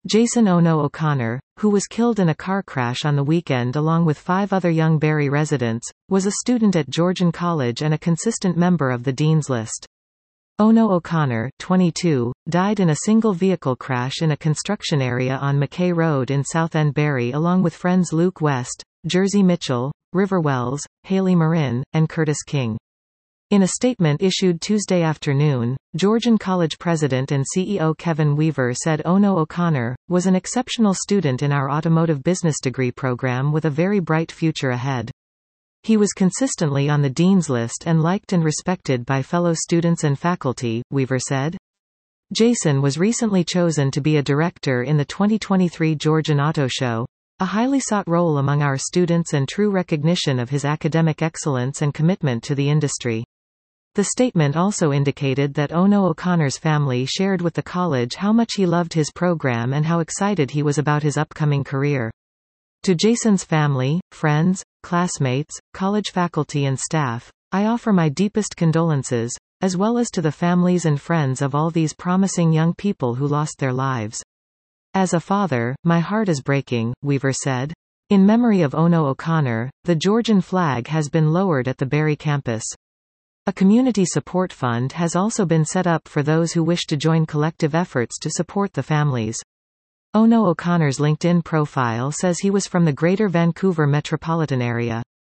Jason Ono O'Connor, who was killed in a car crash on the weekend along with 5 other young Barrie residents, was a student at Georgian College and a consistent member of the Dean's List. Ono O'Connor, 22, died in a single-vehicle crash in a construction area on McKay Road in Southend Barrie along with friends Luke West, Jersey Mitchell, River Wells, Haley Marin, and Curtis King. In a statement issued Tuesday afternoon, Georgian College President and CEO Kevin Weaver said Ono O'Connor was an exceptional student in our automotive business degree program with a very bright future ahead. He was consistently on the Dean's List and liked and respected by fellow students and faculty, Weaver said. Jason was recently chosen to be a director in the 2023 Georgian Auto Show, a highly sought role among our students and true recognition of his academic excellence and commitment to the industry. The statement also indicated that Ono O'Connor's family shared with the college how much he loved his program and how excited he was about his upcoming career. To Jason's family, friends, classmates, college faculty and staff, I offer my deepest condolences, as well as to the families and friends of all these promising young people who lost their lives. As a father, my heart is breaking, Weaver said. In memory of Ono O'Connor, the Georgian flag has been lowered at the Barrie campus. A community support fund has also been set up for those who wish to join collective efforts to support the families. Ono O'Connor's LinkedIn profile says he was from the Greater Vancouver metropolitan area.